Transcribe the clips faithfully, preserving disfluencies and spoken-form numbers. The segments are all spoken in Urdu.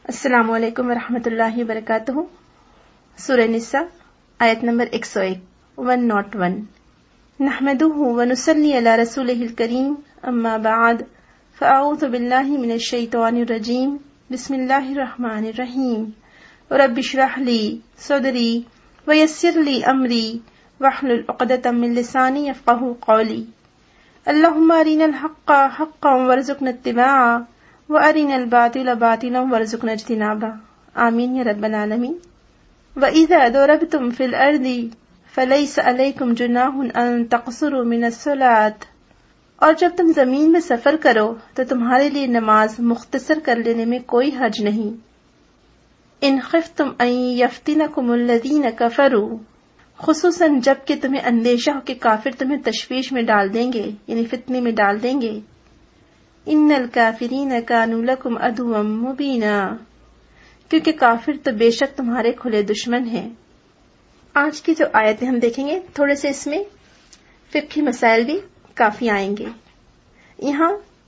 السلام علیکم ورحمۃ اللہ وبرکاتہ۔ سورہ نساء آیت نمبر ایک سو ایک ون ناٹ ون نحمده ونصلی علی رسولہ الکریم اما بعد فاعوذ باللہ من الشیطان الرجیم بسم اللہ الرحمن الرحیم رب اشرح لی صدری ویسر لی امری واحلل عقدۃ من لسانی یفقہوا قولی اللہم ارنا الحق حقا وارزقنا اتباعہ وَأَرِنَا الْبَاطِلَ بَاطِلًا وَارْزُقْنَا اجْتِنَابَهُ آمین یا رب العالمین۔ وَإِذَا ضَرَبْتُمْ فِي الْأَرْضِ فَلَيْسَ عَلَيْكُمْ جُنَاحٌ أَن تَقْصُرُوا مِنَ الصَّلَاةِ، اور جب تم زمین میں سفر کرو تو تمہارے لیے نماز مختصر کر لینے میں کوئی حرج نہیں۔ إِنْ خِفْتُمْ أَن يَفْتِنَكُمُ الَّذِينَ كَفَرُوا، خصوصاً جب کہ تمہیں اندیشہ ہو کہ کافر تمہیں تشویش میں ڈال دیں گے، یعنی فتنے میں ڈال دیں گے۔ ان الکافرین کانوا لکم عدوا مبینا، کیونکہ کافر تو بے شک تمہارے کھلے دشمن ہیں۔ آج کی جو آیتیں ہم دیکھیں گے تھوڑے سے اس میں فقہی مسائل بھی کافی آئیں گے۔ یہاں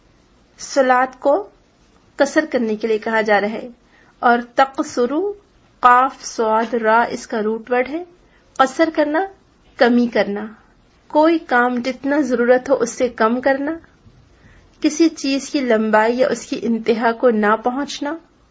صلاۃ کو قصر کرنے کے لیے کہا جا رہا ہے، اور تقصرو قاف صاد را اس کا روٹ ورڈ ہے۔ قصر کرنا کمی کرنا، کوئی کام جتنا ضرورت ہو اس سے کم کرنا، کسی چیز کی لمبائی یا اس کی انتہا کو نہ پہنچنا،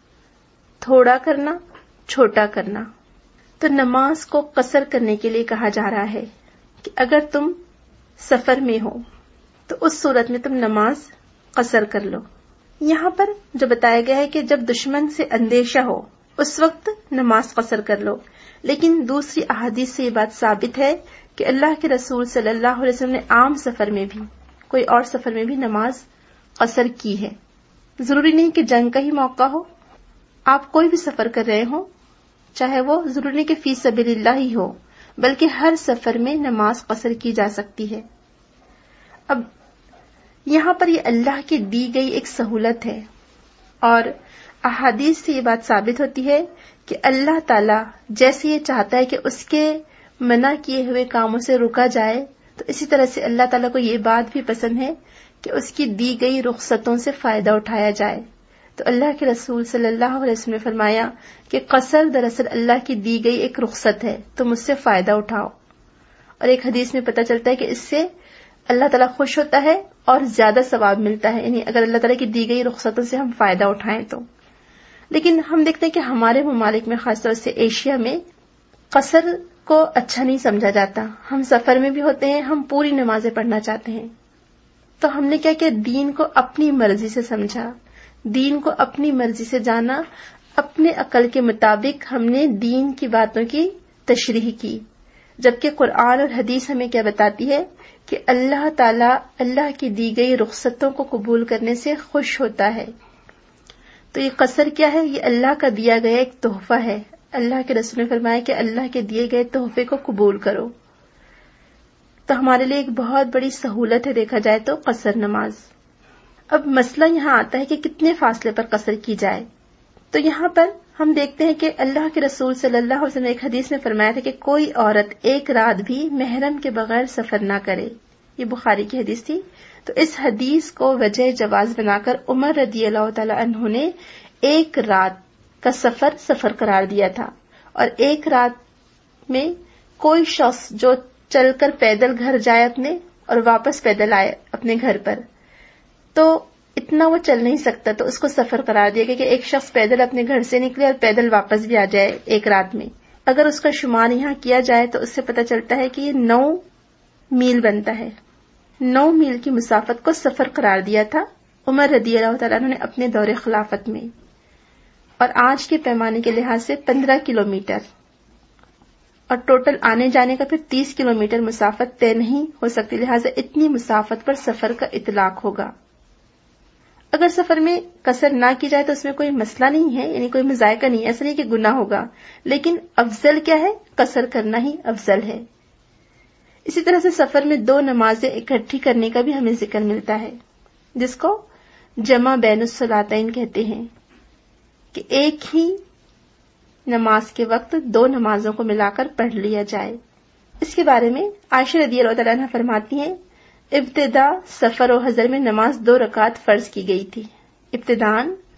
تھوڑا کرنا، چھوٹا کرنا۔ تو نماز کو قصر کرنے کے لیے کہا جا رہا ہے کہ اگر تم سفر میں ہو تو اس صورت میں تم نماز قصر کر لو۔ یہاں پر جو بتایا گیا ہے کہ جب دشمن سے اندیشہ ہو اس وقت نماز قصر کر لو، لیکن دوسری احادیث سے یہ بات ثابت ہے کہ اللہ کے رسول صلی اللہ علیہ وسلم نے عام سفر میں بھی، کوئی اور سفر میں بھی نماز قصر کی ہے۔ ضروری نہیں کہ جنگ کا ہی موقع ہو، آپ کوئی بھی سفر کر رہے ہوں، چاہے وہ ضروری نہیں کہ فی سبیل اللہ ہی ہو، بلکہ ہر سفر میں نماز قصر کی جا سکتی ہے۔ اب یہاں پر یہ اللہ کی دی گئی ایک سہولت ہے، اور احادیث سے یہ بات ثابت ہوتی ہے کہ اللہ تعالی جیسے یہ چاہتا ہے کہ اس کے منع کیے ہوئے کاموں سے رکا جائے، تو اسی طرح سے اللہ تعالیٰ کو یہ بات بھی پسند ہے کہ اس کی دی گئی رخصتوں سے فائدہ اٹھایا جائے۔ تو اللہ کے رسول صلی اللہ علیہ وسلم نے فرمایا کہ قصر دراصل اللہ کی دی گئی ایک رخصت ہے، تم اس سے فائدہ اٹھاؤ۔ اور ایک حدیث میں پتہ چلتا ہے کہ اس سے اللہ تعالیٰ خوش ہوتا ہے اور زیادہ ثواب ملتا ہے، یعنی اگر اللہ تعالیٰ کی دی گئی رخصتوں سے ہم فائدہ اٹھائیں تو۔ لیکن ہم دیکھتے ہیں کہ ہمارے ممالک میں، خاص طور سے ایشیا میں، قصر کو اچھا نہیں سمجھا جاتا۔ ہم سفر میں بھی ہوتے ہیں، ہم پوری نمازیں پڑھنا چاہتے ہیں، تو ہم نے کیا کیا، دین کو اپنی مرضی سے سمجھا، دین کو اپنی مرضی سے جانا، اپنے عقل کے مطابق ہم نے دین کی باتوں کی تشریح کی، جبکہ قرآن اور حدیث ہمیں کیا بتاتی ہے کہ اللہ تعالیٰ اللہ کی دی گئی رخصتوں کو قبول کرنے سے خوش ہوتا ہے۔ تو یہ قصر کیا ہے؟ یہ اللہ کا دیا گیا ایک تحفہ ہے۔ اللہ کے رسول نے فرمایا کہ اللہ کے دیے گئے تحفے کو قبول کرو، تو ہمارے لیے ایک بہت بڑی سہولت ہے دیکھا جائے تو قصر نماز۔ اب مسئلہ یہاں آتا ہے کہ کتنے فاصلے پر قصر کی جائے۔ تو یہاں پر ہم دیکھتے ہیں کہ اللہ کے رسول صلی اللہ علیہ وسلم نے ایک حدیث میں فرمایا تھا کہ کوئی عورت ایک رات بھی محرم کے بغیر سفر نہ کرے، یہ بخاری کی حدیث تھی۔ تو اس حدیث کو وجہ جواز بنا کر عمر رضی اللہ تعالی عنہ نے ایک رات کا سفر سفر قرار دیا تھا، اور ایک رات میں کوئی شخص جو چل کر پیدل گھر جائے اپنے اور واپس پیدل آئے اپنے گھر پر، تو اتنا وہ چل نہیں سکتا، تو اس کو سفر قرار دیا گیا کہ ایک شخص پیدل اپنے گھر سے نکلے اور پیدل واپس بھی آ جائے ایک رات میں۔ اگر اس کا شمار یہاں کیا جائے تو اس سے پتہ چلتا ہے کہ یہ نو میل بنتا ہے۔ نو میل کی مسافت کو سفر قرار دیا تھا عمر رضی اللہ تعالیٰ عنہ نے اپنے دور خلافت میں، اور آج کے پیمانے کے لحاظ سے پندرہ کلومیٹر، اور ٹوٹل آنے جانے کا پھر تیس کلومیٹر مسافت طے نہیں ہو سکتی، لہٰذا اتنی مسافت پر سفر کا اطلاق ہوگا۔ اگر سفر میں قصر نہ کی جائے تو اس میں کوئی مسئلہ نہیں ہے، یعنی کوئی مذائقہ نہیں ہے، ایسا نہیں کہ گناہ ہوگا، لیکن افضل کیا ہے؟ قصر کرنا ہی افضل ہے۔ اسی طرح سے سفر میں دو نمازیں اکٹھی کرنے کا بھی ہمیں ذکر ملتا ہے، جس کو جمع بین الصلاتین کہتے ہیں، کہ ایک ہی نماز کے وقت دو نمازوں کو ملا کر پڑھ لیا جائے۔ اس کے بارے میں عائشہ رضی اللہ تعالیٰ عنہ فرماتی ہیں، ابتدا سفر و حضر میں نماز دو رکعت فرض کی گئی تھی۔ ابتداً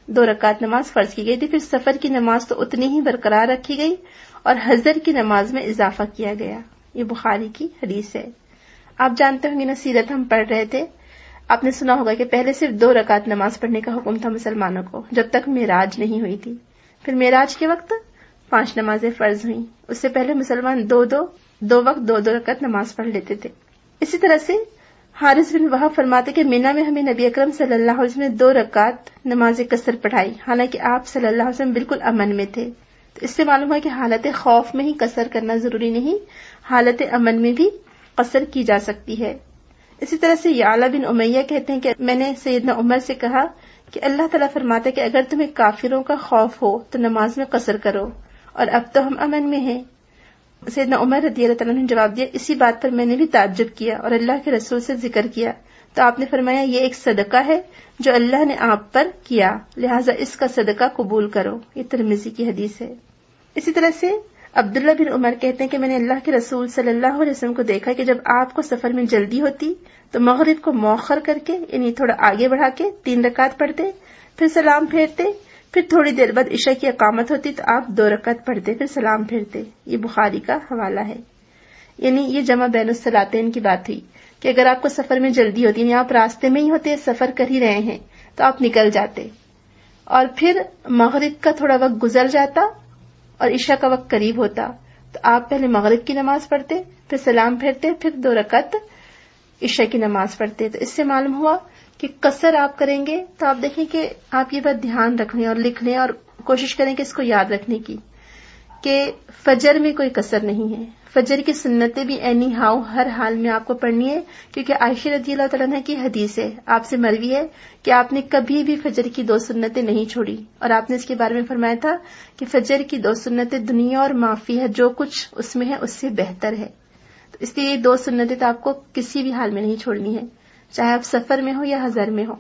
دو رکعت نماز فرض کی گئی تھی. پھر سفر کی نماز تو اتنی ہی برقرار رکھی گئی اور حضر کی نماز میں اضافہ کیا گیا. یہ بخاری کی حدیث ہے. آپ جانتے ہوں گے نا، سیرت ہم پڑھ رہے تھے، آپ نے سنا ہوگا کہ پہلے صرف دو رکعت نماز پڑھنے کا حکم تھا مسلمانوں کو جب تک معراج نہیں ہوئی تھی. پھر معراج کے وقت پانچ نمازیں فرض ہوئیں. اس سے پہلے مسلمان دو دو دو وقت دو دو رکعت نماز پڑھ لیتے تھے. اسی طرح سے حارث بن وہب فرماتے کہ مینا میں ہمیں نبی اکرم صلی اللہ علیہ وسلم نے دو رکعت نماز قصر پڑھائی، حالانکہ آپ صلی اللہ علیہ وسلم بالکل امن میں تھے. تو اس سے معلوم ہے کہ حالت خوف میں ہی قصر کرنا ضروری نہیں، حالت امن میں بھی قصر کی جا سکتی ہے. اسی طرح سے یعلا بن امیہ کہتے ہیں کہ میں نے سیدنا عمر سے کہا کہ اللہ تعالیٰ فرماتا ہے کہ اگر تمہیں کافروں کا خوف ہو تو نماز میں قصر کرو، اور اب تو ہم امن میں ہیں. سیدنا عمر رضی اللہ تعالیٰ نے جواب دیا، اسی بات پر میں نے بھی تعجب کیا اور اللہ کے رسول سے ذکر کیا تو آپ نے فرمایا یہ ایک صدقہ ہے جو اللہ نے آپ پر کیا، لہٰذا اس کا صدقہ قبول کرو. یہ ترمذی کی حدیث ہے. اسی طرح سے عبداللہ بن عمر کہتے ہیں کہ میں نے اللہ کے رسول صلی اللہ علیہ وسلم کو دیکھا کہ جب آپ کو سفر میں جلدی ہوتی تو مغرب کو مؤخر کر کے یعنی تھوڑا آگے بڑھا کے تین رکعت پڑھتے، پھر سلام پھیرتے، پھر تھوڑی دیر بعد عشاء کی اقامت ہوتی تو آپ دو رکعت پڑھتے پھر سلام پھیرتے. یہ بخاری کا حوالہ ہے. یعنی یہ جمع بین الصلاتین کی بات ہوئی کہ اگر آپ کو سفر میں جلدی ہوتی، یعنی آپ راستے میں ہی ہوتے، سفر کر ہی رہے ہیں، تو آپ نکل جاتے اور پھر مغرب کا تھوڑا وقت گزر جاتا اور عشاء کا وقت قریب ہوتا تو آپ پہلے مغرب کی نماز پڑھتے، پھر سلام پھیرتے، پھر دو رکعت عشاء کی نماز پڑھتے. تو اس سے معلوم ہوا کہ قصر آپ کریں گے تو آپ دیکھیں کہ آپ یہ بات دھیان رکھ لیں اور لکھ لیں اور کوشش کریں کہ اس کو یاد رکھنے کی کہ فجر میں کوئی قصر نہیں ہے. فجر کی سنتیں بھی اینی ہاؤ ہر حال میں آپ کو پڑھنی ہے، کیونکہ عائشہ رضی اللہ تعالیٰ عنہا کی حدیث ہے، آپ سے مروی ہے کہ آپ نے کبھی بھی فجر کی دو سنتیں نہیں چھوڑی، اور آپ نے اس کے بارے میں فرمایا تھا کہ فجر کی دو سنتیں دنیا اور معافی ہے، جو کچھ اس میں ہے اس سے بہتر ہے. تو اس لیے یہ دو سنتیں تو آپ کو کسی بھی حال میں نہیں چھوڑنی ہے، چاہے آپ سفر میں ہو یا حضر میں ہو.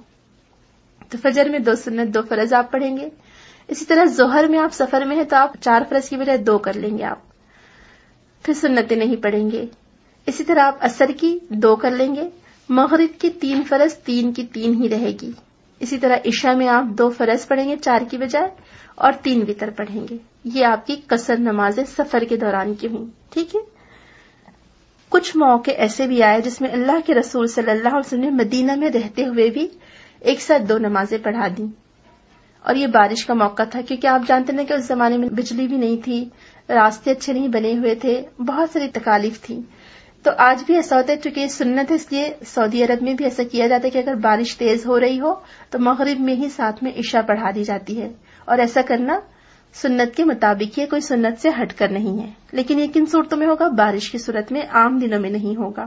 تو فجر میں دو سنت دو فرض آپ پڑھیں گے. اسی طرح ظہر میں آپ سفر میں ہیں تو آپ چار فرض کی بجائے دو کر لیں گے، آپ پھر سنتیں نہیں پڑھیں گے. اسی طرح آپ عصر کی دو کر لیں گے. مغرب کی تین فرض تین کی تین ہی رہے گی. اسی طرح عشاء میں آپ دو فرض پڑھیں گے چار کی بجائے اور تین وتر پڑھیں گے. یہ آپ کی قصر نمازیں سفر کے دوران کی ہوئی. ٹھیک ہے. کچھ موقع ایسے بھی آئے جس میں اللہ کے رسول صلی اللہ علیہ وسلم نے مدینہ میں رہتے ہوئے بھی ایک ساتھ دو نمازیں پڑھا دیں، اور یہ بارش کا موقع تھا، کیونکہ آپ جانتے ہیں کہ اس زمانے میں بجلی بھی نہیں تھی، راستے اچھے نہیں بنے ہوئے تھے، بہت ساری تکالیف تھی. تو آج بھی ایسا ہوتا ہے، چونکہ یہ سنت ہے اس لیے سعودی عرب میں بھی ایسا کیا جاتا ہے کہ اگر بارش تیز ہو رہی ہو تو مغرب میں ہی ساتھ میں عشاء پڑھا دی جاتی ہے، اور ایسا کرنا سنت کے مطابق ہے، کوئی سنت سے ہٹ کر نہیں ہے. لیکن یہ کن صورتوں میں ہوگا؟ بارش کی صورت میں، عام دنوں میں نہیں ہوگا.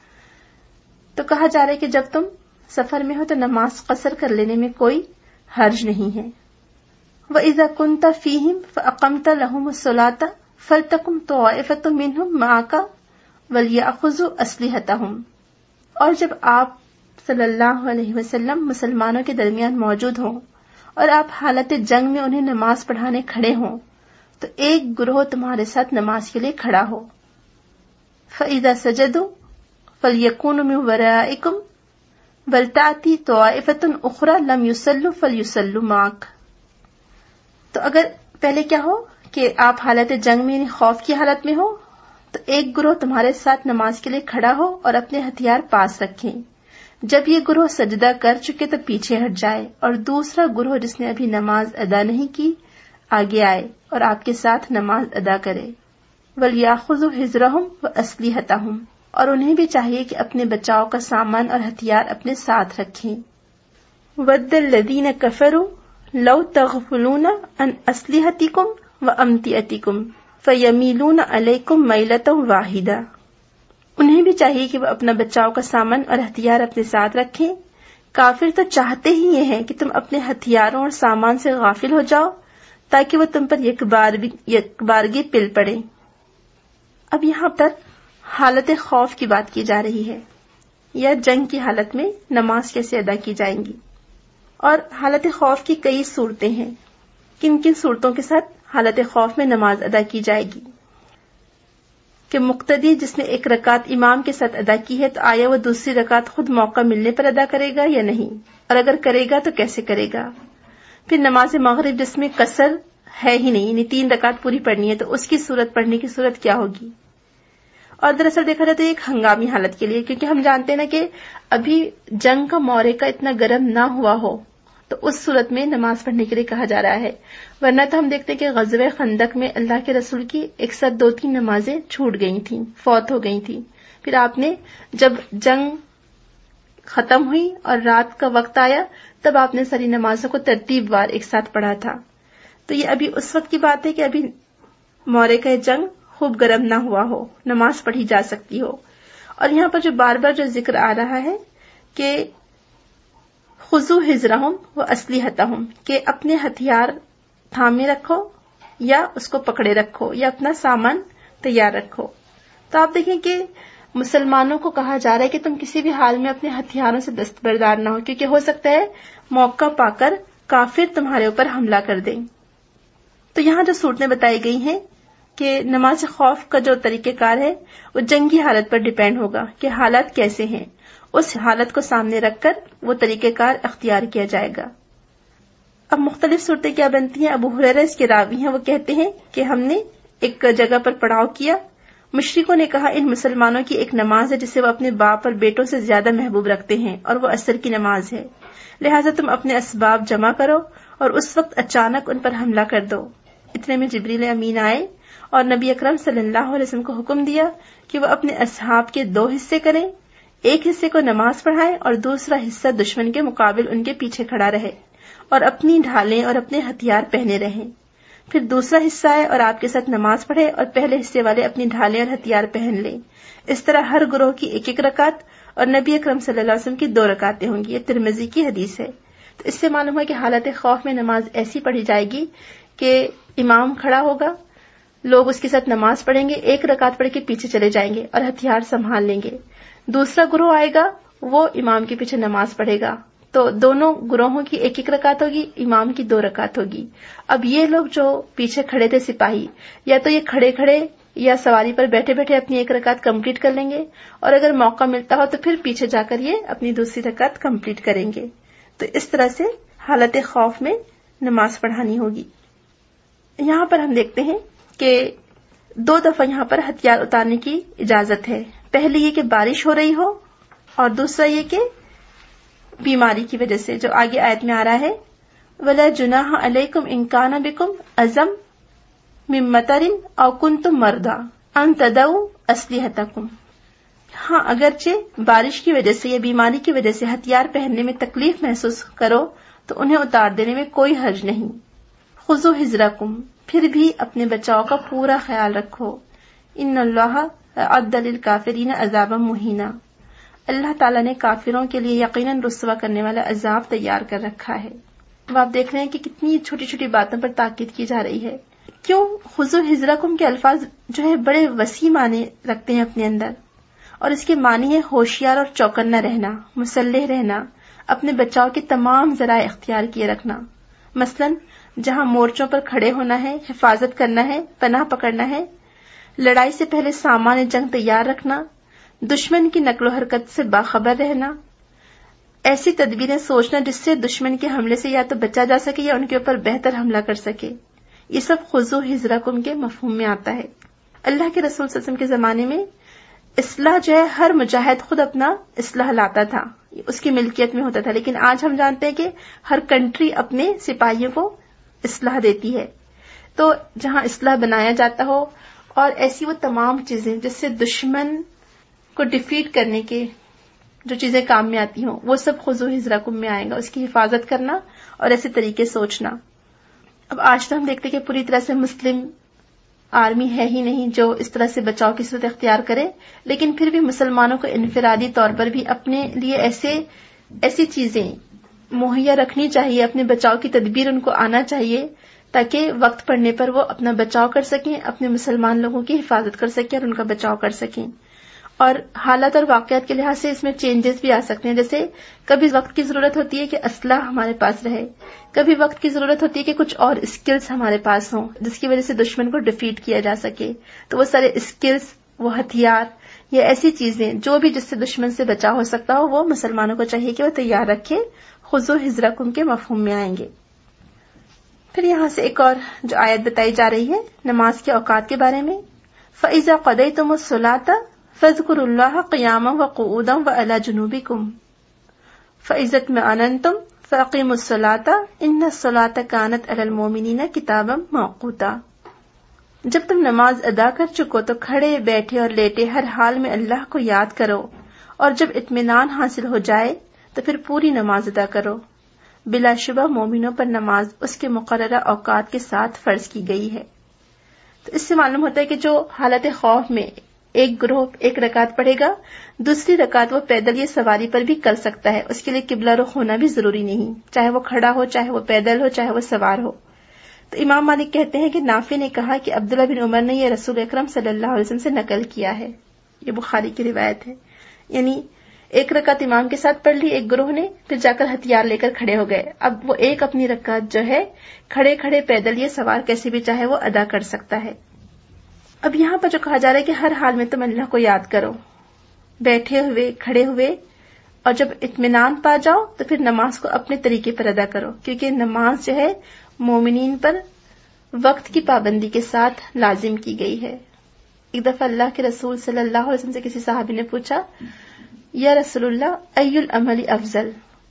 تو کہا جا رہا ہے کہ جب تم سفر میں ہو تو نماز قصر کر لینے میں کوئی حرج نہیں ہے. وَإِذَا كُنْتَ فِيهِمْ فَأَقَمْتَ لَهُمُ الصَّلَاةَ فَلْتَقُمْ طَائِفَةٌ مِّنْهُمْ مَعَكَ وَلْيَأْخُذُوا أَسْلِحَتَهُمْ. اور جب آپ صلی اللہ علیہ وسلم مسلمانوں کے درمیان موجود ہوں اور آپ حالت جنگ میں انہیں نماز پڑھانے کھڑے ہوں تو ایک گروہ تمہارے ساتھ نماز کے لیے کھڑا ہو. فَإِذَا سَجَدُوا فَلْيَكُونُوا مِن وَرَائِكُمْ وَلْتَأْتِ طَائِفَةٌ أُخْرَى لَمْ يُصَلُّوا فَلْيُصَلُّوا مَعَكَ. تو اگر پہلے کیا ہو کہ آپ حالت جنگ میں یعنی خوف کی حالت میں ہو تو ایک گروہ تمہارے ساتھ نماز کے لیے کھڑا ہو اور اپنے ہتھیار پاس رکھیں. جب یہ گروہ سجدہ کر چکے تو پیچھے ہٹ جائے اور دوسرا گروہ جس نے ابھی نماز ادا نہیں کی آگے آئے اور آپ کے ساتھ نماز ادا کرے. وَلْيَأْخُذُوا حِذْرَهُمْ وَأَسْلِحَتَهُمْ. اور انہیں بھی چاہیے کہ اپنے بچاؤ کا سامان اور ہتھیار اپنے ساتھ رکھیں. وَدَّ الَّذِينَ كَفَرُوا لَوْ تَغْفُلُونَ عَنْ أَسْلِحَتِكُمْ وَأَمْتِعَتِكُمْ فَيَمِيلُونَ عَلَيْكُمْ مَيْلَةً وَاحِدَةً. انہیں بھی چاہیے کہ وہ اپنا بچاؤ کا سامان اور ہتھیار اپنے ساتھ رکھیں. کافر تو چاہتے ہی یہ ہیں کہ تم اپنے ہتھیاروں اور سامان سے غافل ہو جاؤ تاکہ وہ تم پر یک بارگی پل پڑے. اب یہاں پر حالت خوف کی بات کی جا رہی ہے، یا جنگ کی حالت میں نماز کیسے ادا کی جائیں گی. اور حالت خوف کی کئی صورتیں ہیں. کن کن صورتوں کے ساتھ حالت خوف میں نماز ادا کی جائے گی؟ کہ مقتدی جس نے ایک رکعت امام کے ساتھ ادا کی ہے تو آیا وہ دوسری رکعت خود موقع ملنے پر ادا کرے گا یا نہیں، اور اگر کرے گا تو کیسے کرے گا؟ پھر نماز مغرب جس میں قصر ہے ہی نہیں، یعنی تین رکعت پوری پڑھنی ہے، تو اس کی صورت پڑھنے کی صورت کیا ہوگی؟ اور دراصل دیکھا جائے تو ایک ہنگامی حالت کے لیے، کیونکہ ہم جانتے ہیں نا کہ ابھی جنگ کا معرکہ اتنا گرم نہ ہوا ہو، تو اس صورت میں نماز پڑھنے کے لیے کہا جا رہا ہے. ورنہ تو ہم دیکھتے ہیں کہ غزوہ خندق میں اللہ کے رسول کی ایک ساتھ دو تین نمازیں چھوٹ گئی تھیں، فوت ہو گئی تھیں. پھر آپ نے جب جنگ ختم ہوئی اور رات کا وقت آیا تب آپ نے ساری نمازوں کو ترتیب وار ایک ساتھ پڑھا تھا. تو یہ ابھی اس وقت کی بات ہے کہ ابھی معرکہ جنگ خوب گرم نہ ہوا ہو، نماز پڑھی جا سکتی ہو. اور یہاں پر جو بار بار جو ذکر آ رہا ہے کہ خذوا حذرہم واسلحتہم، کہ اپنے ہتھیار تھامے رکھو یا اس کو پکڑے رکھو یا اپنا سامان تیار رکھو. تو آپ دیکھیں کہ مسلمانوں کو کہا جا رہا ہے کہ تم کسی بھی حال میں اپنے ہتھیاروں سے دستبردار نہ ہو، کیونکہ ہو سکتا ہے موقع پا کر کافر تمہارے اوپر حملہ کر دیں. تو یہاں جو صورتیں بتائی گئی ہیں کہ نماز خوف کا جو طریقہ کار ہے وہ جنگی حالت پر ڈیپینڈ ہوگا کہ حالات کیسے ہیں، اس حالت کو سامنے رکھ کر وہ طریقہ کار اختیار کیا جائے گا. اب مختلف صورتیں کیا بنتی ہیں؟ ابو ہریرہ اس کے راوی ہیں، وہ کہتے ہیں کہ ہم نے ایک جگہ پر پڑاؤ کیا، مشرکوں نے کہا ان مسلمانوں کی ایک نماز ہے جسے وہ اپنے باپ اور بیٹوں سے زیادہ محبوب رکھتے ہیں اور وہ عصر کی نماز ہے، لہٰذا تم اپنے اسباب جمع کرو اور اس وقت اچانک ان پر حملہ کر دو. اتنے میں جبریل امین آئے اور نبی اکرم صلی اللہ علیہ وسلم کو حکم دیا کہ وہ اپنے اصحاب کے دو حصے کریں، ایک حصے کو نماز پڑھائیں اور دوسرا حصہ دشمن کے مقابل ان کے پیچھے کھڑا رہے اور اپنی ڈھالیں اور اپنے ہتھیار پہنے رہیں. پھر دوسرا حصہ آئے اور آپ کے ساتھ نماز پڑھے اور پہلے حصے والے اپنی ڈھالیں اور ہتھیار پہن لیں. اس طرح ہر گروہ کی ایک ایک رکعت اور نبی اکرم صلی اللہ علیہ وسلم کی دو رکعتیں ہوں گی. یہ ترمذی کی حدیث ہے. تو اس سے معلوم ہے کہ حالت خوف میں نماز ایسی پڑھی جائے گی کہ امام کھڑا ہوگا، لوگ اس کے ساتھ نماز پڑھیں گے، ایک رکعت پڑھ کے پیچھے چلے جائیں گے اور ہتھیار سنبھال لیں گے. دوسرا گروہ آئے گا، وہ امام کے پیچھے نماز پڑھے گا، تو دونوں گروہوں کی ایک ایک رکعت ہوگی، امام کی دو رکعت ہوگی. اب یہ لوگ جو پیچھے کھڑے تھے سپاہی، یا تو یہ کھڑے کھڑے یا سواری پر بیٹھے بیٹھے اپنی ایک رکعت کمپلیٹ کر لیں گے، اور اگر موقع ملتا ہو تو پھر پیچھے جا کر یہ اپنی دوسری رکعت کمپلیٹ کریں گے. تو اس طرح سے حالت خوف میں نماز پڑھانی ہوگی. یہاں پر ہم دیکھتے ہیں کہ دو دفعہ یہاں پر ہتھیار اتارنے کی اجازت ہے. پہلی یہ کہ بارش ہو رہی ہو، اور دوسرا یہ کہ بیماری کی وجہ سے، جو آگے آیت میں آ رہا ہے وَلَا جُنَاحَ عَلَيْكُمْ إِن كَانَ بِكُمْ أَذًى مِّن مَطَرٍ أَوْ كُنتُم مَّرْضَىٰ أَن تَضَعُوا أَسْلِحَتَكُمْ. ہاں اگرچہ بارش کی وجہ سے یا بیماری کی وجہ سے ہتھیار پہننے میں تکلیف محسوس کرو تو انہیں اتار دینے میں کوئی حرج نہیں. خذوا حذرکم، پھر بھی اپنے بچاؤ کا پورا خیال رکھو. ان اللہ اعد للکافرین عذابا مہینا، اللہ تعالیٰ نے کافروں کے لیے یقیناً رسوا کرنے والا عذاب تیار کر رکھا ہے. اب آپ دیکھ رہے ہیں کہ کتنی چھوٹی چھوٹی باتوں پر تاکید کی جا رہی ہے. کیوں؟ خذوا حذرکم کے الفاظ جو ہے بڑے وسیع معنی رکھتے ہیں اپنے اندر، اور اس کے معنی ہے ہوشیار اور چوکنا رہنا، مسلح رہنا، اپنے بچاؤ کے تمام ذرائع اختیار کیے رکھنا. مثلاً جہاں مورچوں پر کھڑے ہونا ہے، حفاظت کرنا ہے، پناہ پکڑنا ہے، لڑائی سے پہلے سامان جنگ تیار رکھنا، دشمن کی نقل و حرکت سے باخبر رہنا، ایسی تدبیریں سوچنا جس سے دشمن کے حملے سے یا تو بچا جا سکے یا ان کے اوپر بہتر حملہ کر سکے. یہ سب خذوا حذرکم کے مفہوم میں آتا ہے. اللہ کے رسول صلی اللہ علیہ وسلم کے زمانے میں اصلاح جو ہے ہر مجاہد خود اپنا اصلاح لاتا تھا، اس کی ملکیت میں ہوتا تھا. لیکن آج ہم جانتے ہیں کہ ہر کنٹری اپنے سپاہیوں کو اصلاح دیتی ہے. تو جہاں اصلاح بنایا جاتا ہو اور ایسی وہ تمام چیزیں جس سے دشمن کو ڈیفیٹ کرنے کے جو چیزیں کام میں آتی ہوں، وہ سب خذوا حذرکم میں آئے گا. اس کی حفاظت کرنا اور ایسے طریقے سوچنا. اب آج تو ہم دیکھتے کہ پوری طرح سے مسلم آرمی ہے ہی نہیں جو اس طرح سے بچاؤ کی صورت اختیار کرے، لیکن پھر بھی مسلمانوں کو انفرادی طور پر بھی اپنے لیے ایسے ایسی چیزیں مہیا رکھنی چاہیے، اپنے بچاؤ کی تدبیر ان کو آنا چاہیے تاکہ وقت پڑنے پر وہ اپنا بچاؤ کر سکیں، اپنے مسلمان لوگوں کی حفاظت کر سکیں اور ان کا بچاؤ کر سکیں. اور حالات اور واقعات کے لحاظ سے اس میں چینجز بھی آ سکتے ہیں. جیسے کبھی وقت کی ضرورت ہوتی ہے کہ اسلحہ ہمارے پاس رہے، کبھی وقت کی ضرورت ہوتی ہے کہ کچھ اور اسکلز ہمارے پاس ہوں جس کی وجہ سے دشمن کو ڈیفیٹ کیا جا سکے. تو وہ سارے اسکلز، وہ ہتھیار یا ایسی چیزیں جو بھی جس سے دشمن سے بچاؤ ہو سکتا ہو، وہ مسلمانوں کو چاہیے کہ وہ تیار رکھے. خذوا حذرکم کے مفہوم میں آئیں گے. پھر یہاں سے ایک اور جو آیت بتائی جا رہی ہے نماز کے اوقات کے بارے میں، فَإِذَا قَضَيْتُمُ الصَّلَاةَ فَاذْكُرُوا اللَّهَ قِيَامًا وَقُعُودًا وَعَلَى جُنُوبِكُمْ فَإِذَا اطْمَأْنَنْتُمْ فَأَقِيمُوا الصَّلَاةَ إِنَّ الصَّلَاةَ كَانَتْ عَلَى الْمُؤْمِنِينَ كِتَابًا مَوْقُوتًا۔ جب تم نماز ادا کر چکو تو کھڑے بیٹھے اور لیٹے ہر حال میں اللہ کو یاد کرو، اور جب اطمینان حاصل ہو جائے تو پھر پوری نماز ادا کرو۔ بلا شبہ مومنوں پر نماز اس کے مقررہ اوقات کے ساتھ فرض کی گئی ہے۔ تو اس سے معلوم ہوتا ہے کہ جو حالت خوف میں ایک گروہ ایک رکعت پڑھے گا، دوسری رکعت وہ پیدل یا سواری پر بھی کر سکتا ہے، اس کے لیے قبلہ رخ ہونا بھی ضروری نہیں، چاہے وہ کھڑا ہو، چاہے وہ پیدل ہو، چاہے وہ سوار ہو۔ تو امام مالک کہتے ہیں کہ نافع نے کہا کہ عبداللہ بن عمر نے یہ رسول اکرم صلی اللہ علیہ وسلم سے نقل کیا ہے، یہ بخاری کی روایت ہے، یعنی ایک رکعت امام کے ساتھ پڑھ لی ایک گروہ نے، پھر جا کر ہتھیار لے کر کھڑے ہو گئے، اب وہ ایک اپنی رکعت جو ہے کھڑے کھڑے پیدل یا سوار کیسے بھی چاہے وہ ادا کر سکتا ہے۔ اب یہاں پر جو کہا جا رہا ہے کہ ہر حال میں تم اللہ کو یاد کرو، بیٹھے ہوئے کھڑے ہوئے، اور جب اطمینان پا جاؤ تو پھر نماز کو اپنے طریقے پر ادا کرو، کیونکہ نماز جو ہے مومنین پر وقت کی پابندی کے ساتھ لازم کی گئی ہے۔ ایک دفعہ اللہ کے رسول صلی اللہ علیہ وسلم سے کسی صحابی نے پوچھا، یا رسول اللہ ای العمل افضل،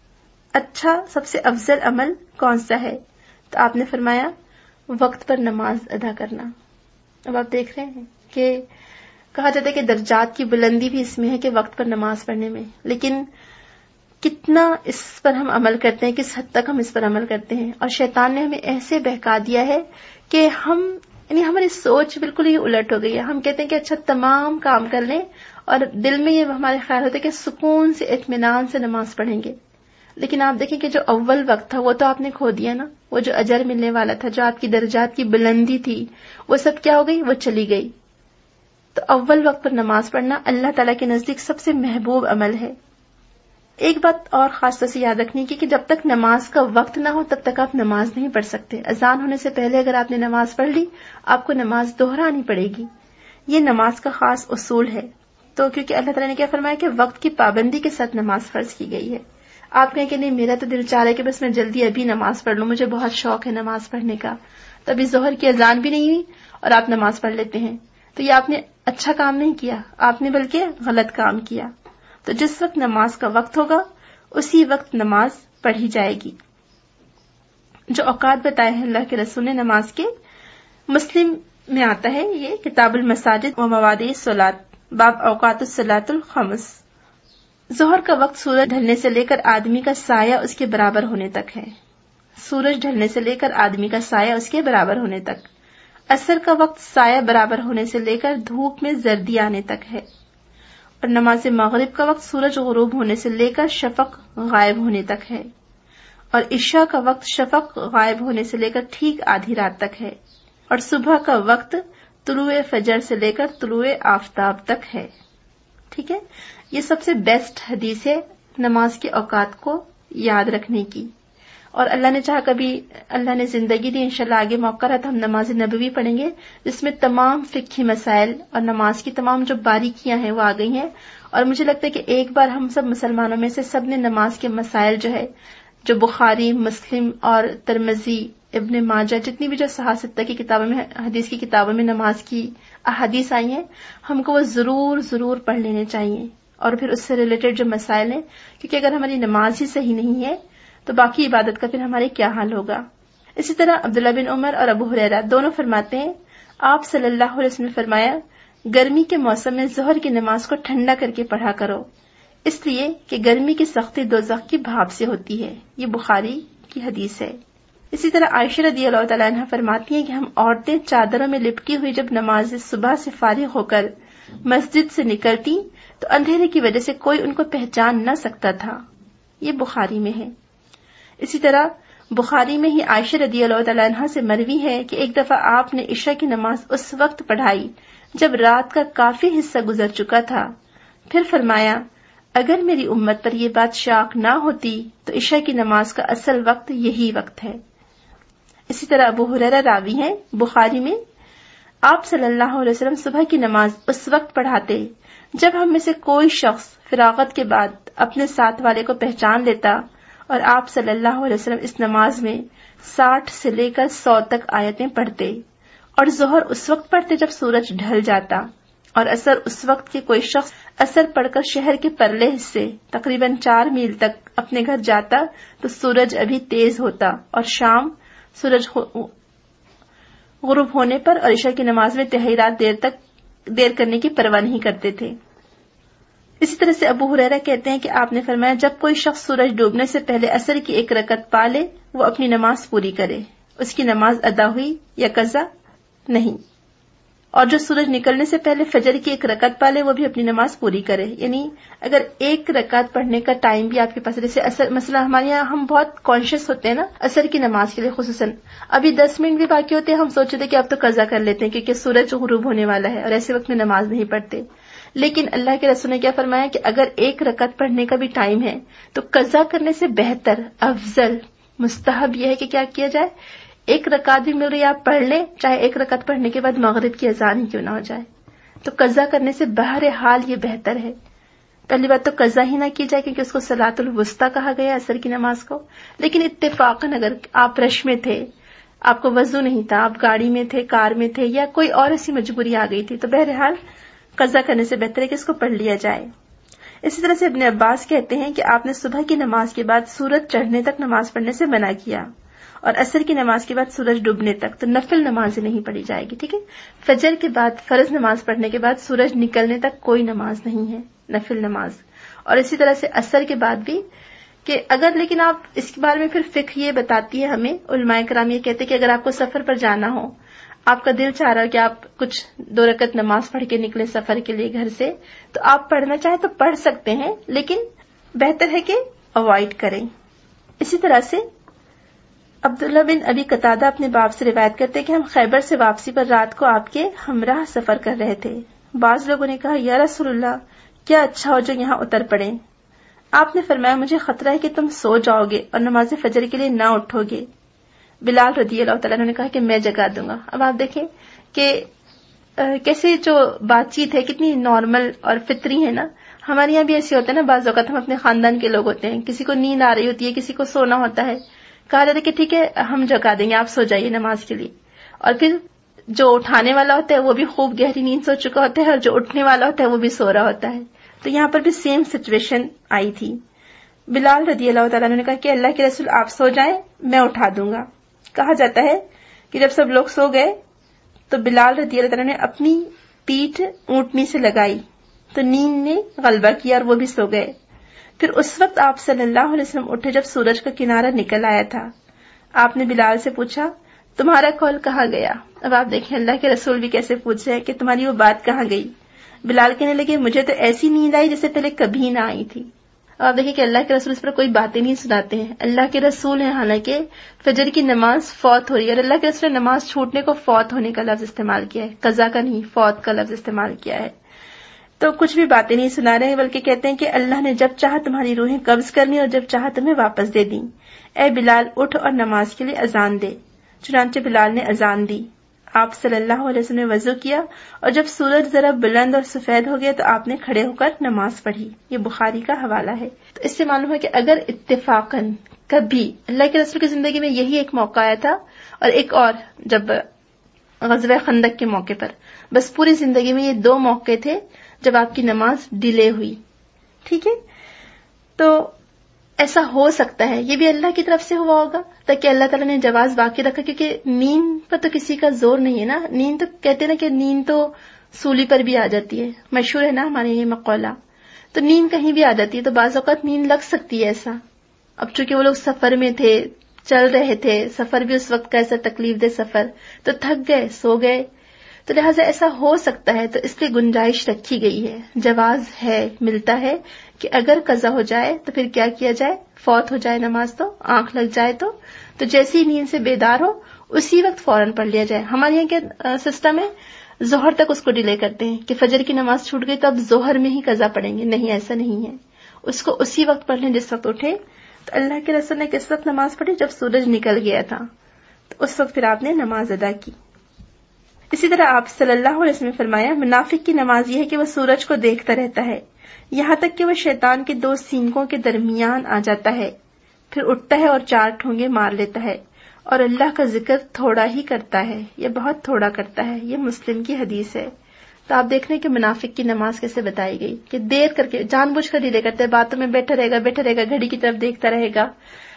اچھا سب سے افضل عمل کون سا ہے؟ تو آپ نے فرمایا وقت پر نماز ادا کرنا۔ اب آپ دیکھ رہے ہیں کہ کہا جاتا ہے کہ درجات کی بلندی بھی اس میں ہے کہ وقت پر نماز پڑھنے میں، لیکن کتنا اس پر ہم عمل کرتے ہیں، کس حد تک ہم اس پر عمل کرتے ہیں، اور شیطان نے ہمیں ایسے بہکا دیا ہے کہ ہم یعنی ہماری سوچ بالکل ہی الٹ ہو گئی ہے۔ ہم کہتے ہیں کہ اچھا تمام کام کر لیں، اور دل میں یہ ہمارے خیال ہوتا ہے کہ سکون سے اطمینان سے نماز پڑھیں گے، لیکن آپ دیکھیں کہ جو اول وقت تھا وہ تو آپ نے کھو دیا نا، وہ جو اجر ملنے والا تھا، جو آپ کی درجات کی بلندی تھی، وہ سب کیا ہو گئی؟ وہ چلی گئی۔ تو اول وقت پر نماز پڑھنا اللہ تعالیٰ کے نزدیک سب سے محبوب عمل ہے۔ ایک بات اور خاص طور سے یاد رکھنی کی کہ جب تک نماز کا وقت نہ ہو تب تک آپ نماز نہیں پڑھ سکتے۔ اذان ہونے سے پہلے اگر آپ نے نماز پڑھ لی، آپ کو نماز دہرانی پڑے گی، یہ نماز کا خاص اصول ہے۔ تو کیونکہ اللہ تعالیٰ نے کیا فرمایا کہ وقت کی پابندی کے ساتھ نماز فرض کی گئی ہے۔ آپ کہیں کہ نہیں میرا تو دل چاہ رہا ہے کہ بس میں جلدی ابھی نماز پڑھ لوں، مجھے بہت شوق ہے نماز پڑھنے کا، تو ابھی ظہر کی اذان بھی نہیں ہوئی اور آپ نماز پڑھ لیتے ہیں، تو یہ آپ نے اچھا کام نہیں کیا، آپ نے بلکہ غلط کام کیا۔ تو جس وقت نماز کا وقت ہوگا اسی وقت نماز پڑھی جائے گی۔ جو اوقات بتائے ہیں اللہ کے رسول نے نماز کے، مسلم میں آتا ہے یہ کتاب المساجد و مواضع الصلاۃ، باب اوقات الصلاۃ الخمس۔ ظہر کا وقت سورج ڈھلنے سے لے کر آدمی کا سایہ اس کے برابر ہونے تک ہے، سورج ڈھلنے سے لے کر آدمی کا سایہ اس کے برابر ہونے تک۔ عصر کا وقت سایہ برابر ہونے سے لے کر دھوپ میں زردی آنے تک ہے، اور نماز مغرب کا وقت سورج غروب ہونے سے لے کر شفق غائب ہونے تک ہے، اور عشاء کا وقت شفق غائب ہونے سے لے کر ٹھیک آدھی رات تک ہے، اور صبح کا وقت طلوع فجر سے لے کر طلوع آفتاب تک ہے۔ ٹھیک ہے، یہ سب سے بیسٹ حدیث ہے نماز کے اوقات کو یاد رکھنے کی، اور اللہ نے چاہا کبھی اللہ نے زندگی دی، انشاءاللہ آگے موقع رہا تو ہم نماز نبوی پڑھیں گے جس میں تمام فقہی مسائل اور نماز کی تمام جو باریکیاں ہیں وہ آ گئی ہیں، اور مجھے لگتا ہے کہ ایک بار ہم سب مسلمانوں میں سے سب نے نماز کے مسائل جو ہے جو بخاری، مسلم اور ترمذی، ابن ماجہ، جتنی بھی جو صحاح کی کتابوں میں حدیث کی کتابوں میں نماز کی احادیث آئی ہیں، ہم کو وہ ضرور ضرور پڑھ لینے چاہیے، اور پھر اس سے ریلیٹڈ جو مسائل ہیں، کیونکہ اگر ہماری نماز ہی صحیح نہیں ہے تو باقی عبادت کا پھر ہمارے کیا حال ہوگا۔ اسی طرح عبداللہ بن عمر اور ابو ہریرہ دونوں فرماتے ہیں، آپ صلی اللہ علیہ وسلم نے فرمایا، گرمی کے موسم میں ظہر کی نماز کو ٹھنڈا کر کے پڑھا کرو، اس لیے کہ گرمی کی سختی دوزخ کی بھاپ سے ہوتی ہے، یہ بخاری کی حدیث ہے۔ اسی طرح عائشہ رضی اللہ تعالیٰ عنہ فرماتی ہیں کہ ہم عورتیں چادروں میں لپٹی ہوئی جب نماز صبح سے فارغ ہو کر مسجد سے نکلتی تو اندھیرے کی وجہ سے کوئی ان کو پہچان نہ سکتا تھا، یہ بخاری میں ہے۔ اسی طرح بخاری میں ہی عائشہ رضی اللہ تعالیٰ عنہ سے مروی ہے کہ ایک دفعہ آپ نے عشاء کی نماز اس وقت پڑھائی جب رات کا کافی حصہ گزر چکا تھا، پھر فرمایا، اگر میری امت پر یہ بات شاق نہ ہوتی تو عشاء کی نماز کا اصل وقت یہی وقت ہے۔ اسی طرح ابو ہریرہ راوی ہیں بخاری میں، آپ صلی اللہ علیہ وسلم صبح کی نماز اس وقت پڑھاتے جب ہم میں سے کوئی شخص فراغت کے بعد اپنے ساتھ والے کو پہچان لیتا، اور آپ صلی اللہ علیہ وسلم اس نماز میں ساٹھ سے لے کر سو تک آیتیں پڑھتے، اور ظہر اس وقت پڑھتے جب سورج ڈھل جاتا، اور اثر اس وقت کہ کوئی شخص اثر پڑھ کر شہر کے پرلے حصے تقریباً چار میل تک اپنے گھر جاتا تو سورج ابھی تیز ہوتا، اور شام سورج غروب ہونے پر اور عشاء کی نماز میں تہائی رات دیر تک دیر کرنے کی پرواہ نہیں کرتے تھے۔ اسی طرح سے ابو ہریرہ کہتے ہیں کہ آپ نے فرمایا جب کوئی شخص سورج ڈوبنے سے پہلے عصر کی ایک رکعت پا لے وہ اپنی نماز پوری کرے، اس کی نماز ادا ہوئی یا قضا نہیں، اور جو سورج نکلنے سے پہلے فجر کی ایک رکعت پا لے وہ بھی اپنی نماز پوری کرے۔ یعنی اگر ایک رکعت پڑھنے کا ٹائم بھی آپ کے پاس، جیسے اثر مثلا ہمارے یہاں ہم بہت کانشیس ہوتے ہیں نا عصر کی نماز کے لیے، خصوصاً ابھی دس منٹ بھی باقی ہوتے ہیں ہم سوچتے تھے کہ اب تو قضا کر لیتے ہیں کیونکہ سورج غروب ہونے والا ہے، اور ایسے وقت میں نماز نہیں پڑھتے۔ لیکن اللہ کے رسول نے کیا فرمایا کہ اگر ایک رکعت پڑھنے کا بھی ٹائم ہے تو قضا کرنے سے بہتر، افضل، مستحب یہ ہے کہ کیا کیا جائے، ایک رکعت بھی مل رہی ہے آپ پڑھ لیں، چاہے ایک رکعت پڑھنے کے بعد مغرب کی اذان ہی کیوں نہ ہو جائے، تو قضا کرنے سے بہرحال یہ بہتر ہے۔ پہلی بات تو قضا ہی نہ کی جائے کیونکہ اس کو صلاۃ الوسطیٰ کہا گیا عصر کی نماز کو، لیکن اتفاقاً اگر آپ رش میں تھے، آپ کو وضو نہیں تھا، آپ گاڑی میں تھے، کار میں تھے، یا کوئی اور ایسی مجبوری آ گئی تھی، تو بہرحال قضا کرنے سے بہتر ہے کہ اس کو پڑھ لیا جائے۔ اسی طرح سے ابن عباس کہتے ہیں کہ آپ نے صبح کی نماز کے بعد سورج چڑھنے تک نماز پڑھنے سے منع کیا، اور عصر کی نماز کے بعد سورج ڈوبنے تک، تو نفل نماز نہیں پڑھی جائے گی، ٹھیک ہے۔ فجر کے بعد فرض نماز پڑھنے کے بعد سورج نکلنے تک کوئی نماز نہیں ہے، نفل نماز۔ اور اسی طرح سے عصر کے بعد بھی کہ اگر، لیکن آپ اس کے بارے میں پھر فقہ یہ بتاتی ہے ہمیں، علماء کرام یہ کہتے ہیں کہ اگر آپ کو سفر پر جانا ہو، آپ کا دل چاہ رہا ہے کہ آپ کچھ دو رکعت نماز پڑھ کے نکلے سفر کے لیے گھر سے، تو آپ پڑھنا چاہیں تو پڑھ سکتے ہیں، لیکن بہتر ہے کہ اوائڈ کریں۔ اسی طرح سے عبداللہ بن ابی قتادہ اپنے باپ سے روایت کرتے کہ ہم خیبر سے واپسی پر رات کو آپ کے ہمراہ سفر کر رہے تھے۔ بعض لوگوں نے کہا یا رسول اللہ کیا اچھا ہو جو یہاں اتر پڑیں۔ آپ نے فرمایا مجھے خطرہ ہے کہ تم سو جاؤ گے اور نماز فجر کے لیے نہ اٹھو گے۔ بلال رضی اللہ تعالیٰ عنہ نے کہا کہ میں جگا دوں گا۔ اب آپ دیکھیں کہ کیسے جو بات چیت ہے کتنی نارمل اور فطری ہے نا۔ ہمارے یہاں بھی ایسے ہوتا ہے نا، بعض اوقات ہم اپنے خاندان کے لوگ ہوتے ہیں، کسی کو نیند آ رہی ہوتی ہے، کسی کو سونا ہوتا ہے، کہا جاتا ہے کہ ٹھیک ہے ہم جگا دیں گے، آپ سو جائیے نماز کے لیے، اور پھر جو اٹھانے والا ہوتا ہے وہ بھی خوب گہری نیند سو چکا ہوتا ہے، اور جو اٹھنے والا ہوتا ہے وہ بھی سو رہا ہوتا ہے۔ تو یہاں پر بھی سیم سچویشن آئی تھی۔ بلال رضی اللہ تعالیٰ نے کہا کہ اللہ کے رسول آپ سو جائیں میں اٹھا دوں گا۔ کہا جاتا ہے کہ جب سب لوگ سو گئے تو بلال رضی اللہ تعالیٰ نے اپنی پیٹھ اونٹنی سے لگائی تو نیند نے غلبہ کیا اور وہ بھی سو گئے۔ پھر اس وقت آپ صلی اللہ علیہ وسلم اٹھے جب سورج کا کنارہ نکل آیا تھا۔ آپ نے بلال سے پوچھا تمہارا قول کہاں گیا؟ اب آپ دیکھیں اللہ کے رسول بھی کیسے پوچھ رہے ہیں کہ تمہاری وہ بات کہاں گئی؟ بلال کہنے لگے مجھے تو ایسی نیند آئی جیسے پہلے کبھی نہ آئی تھی۔ اب آپ دیکھیں کہ اللہ کے رسول اس پر کوئی باتیں نہیں سناتے ہیں، اللہ کے رسول ہیں، حالانکہ فجر کی نماز فوت ہو رہی ہے، اور اللہ کے رسول نے نماز چھوٹنے کو فوت ہونے کا لفظ استعمال کیا ہے، قضا کا نہیں، فوت کا لفظ استعمال کیا ہے۔ تو کچھ بھی باتیں نہیں سنا رہے ہیں، بلکہ کہتے ہیں کہ اللہ نے جب چاہا تمہاری روحیں قبض کرنی اور جب چاہا تمہیں واپس دے دیں۔ اے بلال اٹھ اور نماز کے لیے اذان دے۔ چنانچہ بلال نے اذان دی۔ آپ صلی اللہ علیہ وسلم نے وضو کیا اور جب سورج ذرا بلند اور سفید ہو گیا تو آپ نے کھڑے ہو کر نماز پڑھی۔ یہ بخاری کا حوالہ ہے۔ تو اس سے معلوم ہے کہ اگر اتفاقاً کبھی اللہ کے رسول کی زندگی میں یہی ایک موقع آیا تھا اور ایک اور جب غزوہ خندق کے موقع پر، بس پوری زندگی میں یہ دو موقع تھے جب آپ کی نماز ڈیلے ہوئی، ٹھیک ہے، تو ایسا ہو سکتا ہے یہ بھی اللہ کی طرف سے ہوا ہوگا تاکہ اللہ تعالیٰ نے جواز باقی رکھا، کیونکہ نیند پر تو کسی کا زور نہیں ہے نا۔ نیند تو کہتے ہیں نا کہ نیند تو سولی پر بھی آ جاتی ہے، مشہور ہے نا ہمارے یہ مقولہ، تو نیند کہیں بھی آ جاتی ہے، تو بعض اوقات نیند لگ سکتی ہے ایسا۔ اب چونکہ وہ لوگ سفر میں تھے، چل رہے تھے، سفر بھی اس وقت کا ایسا تکلیف دہ سفر، تو تھک گئے، سو گئے، تو لہٰذا ایسا ہو سکتا ہے، تو اس لیے گنجائش رکھی گئی ہے، جواز ہے، ملتا ہے کہ اگر قضا ہو جائے تو پھر کیا کیا جائے، فوت ہو جائے نماز تو، آنکھ لگ جائے تو تو جیسی نیند سے بیدار ہو اسی وقت فوراً پڑھ لیا جائے۔ ہمارے یہاں کے سسٹم ہے ظہر تک اس کو ڈیلے کرتے ہیں کہ فجر کی نماز چھوٹ گئی تو اب ظہر میں ہی قضا پڑھیں گے، نہیں ایسا نہیں ہے، اس کو اسی وقت پڑھ لیں جس وقت اٹھے۔ تو اللہ کے رسول نے کس وقت نماز پڑھی؟ جب سورج نکل گیا تھا، تو اس وقت پھر آپ نے نماز ادا کی۔ اسی طرح آپ صلی اللہ علیہ وسلم نے فرمایا منافق کی نماز یہ ہے کہ وہ سورج کو دیکھتا رہتا ہے یہاں تک کہ وہ شیطان کے دو سینگوں کے درمیان آ جاتا ہے، پھر اٹھتا ہے اور چار ٹھونگے مار لیتا ہے اور اللہ کا ذکر تھوڑا ہی کرتا ہے یا بہت تھوڑا کرتا ہے. یہ مسلم کی حدیث ہے. تو آپ دیکھ رہے ہیں کہ منافق کی نماز کیسے بتائی گئی کہ دیر کر کے جان بوجھ کر ڈیلے کرتے، باتوں میں بیٹھا رہے گا بیٹھا رہے گا گھڑی کی طرف دیکھتا رہے گا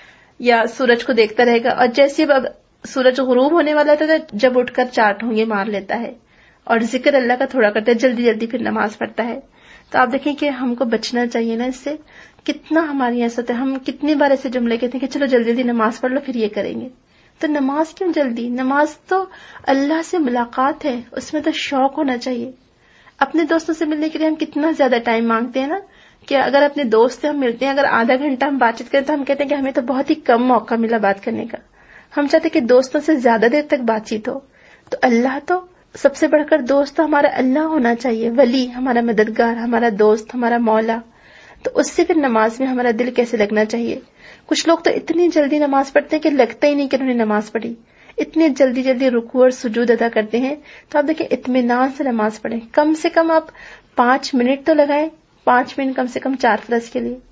یا سورج کو دیکھتا رہے گا، اور جیسے اب سورج غروب ہونے والا تھا جب اٹھ کر چار ٹھونگے مار لیتا ہے اور ذکر اللہ کا تھوڑا کرتا ہے، جلدی جلدی پھر نماز پڑھتا ہے. تو آپ دیکھیں کہ ہم کو بچنا چاہیے نا اس سے. کتنا ہماری ایسا ہوتا ہے، ہم کتنی بار ایسے جملے کہتے ہیں کہ چلو جلدی جلدی نماز پڑھ لو پھر یہ کریں گے. تو نماز کیوں جلدی؟ نماز تو اللہ سے ملاقات ہے، اس میں تو شوق ہونا چاہیے. اپنے دوستوں سے ملنے کے لیے ہم کتنا زیادہ ٹائم مانگتے ہیں نا، کہ اگر اپنے دوست سے ہم ملتے ہیں، اگر آدھا گھنٹہ ہم بات چیت کریں تو ہم کہتے ہیں کہ ہمیں تو بہت ہی کم موقع ملا بات کرنے کا. ہم چاہتے ہیں کہ دوستوں سے زیادہ دیر تک بات چیت ہو. تو اللہ تو سب سے بڑھ کر دوست تو ہمارا اللہ ہونا چاہیے، ولی، ہمارا مددگار، ہمارا دوست، ہمارا مولا. تو اس سے پھر نماز میں ہمارا دل کیسے لگنا چاہیے. کچھ لوگ تو اتنی جلدی نماز پڑھتے ہیں کہ لگتا ہی نہیں کہ انہوں نے نماز پڑھی، اتنے جلدی جلدی رکوع اور سجود ادا کرتے ہیں. تو آپ دیکھیں اطمینان سے نماز پڑھیں. کم سے کم آپ پانچ منٹ تو لگائیں، پانچ منٹ کم سے کم چار فرض کے لیے.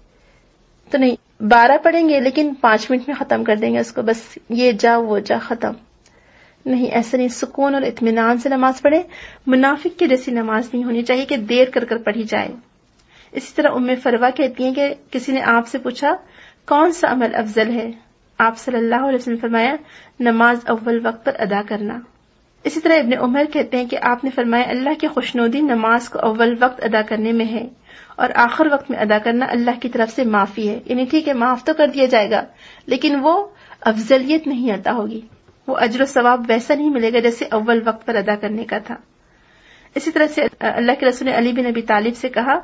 تو نہیں بارہ پڑھیں گے لیکن پانچ منٹ میں ختم کر دیں گے اس کو، بس یہ جا وہ جا ختم. نہیں، ایسا نہیں، سکون اور اطمینان سے نماز پڑھیں. منافق کی جیسی نماز نہیں ہونی چاہیے کہ دیر کر کر پڑھی جائے. اسی طرح ام فروا کہتی ہیں کہ کسی نے آپ سے پوچھا کون سا عمل افضل ہے، آپ صلی اللہ علیہ وسلم نے فرمایا نماز اول وقت پر ادا کرنا. اسی طرح ابن عمر کہتے ہیں کہ آپ نے فرمایا اللہ کی خوشنودی نماز کو اول وقت ادا کرنے میں ہے اور آخر وقت میں ادا کرنا اللہ کی طرف سے معافی ہے. یعنی ٹھیک ہے معاف تو کر دیا جائے گا لیکن وہ افضلیت نہیں عطا ہوگی، وہ اجر و ثواب ویسا نہیں ملے گا جیسے اول وقت پر ادا کرنے کا تھا. اسی طرح سے اللہ کے رسول نے علی بن ابی طالب سے کہا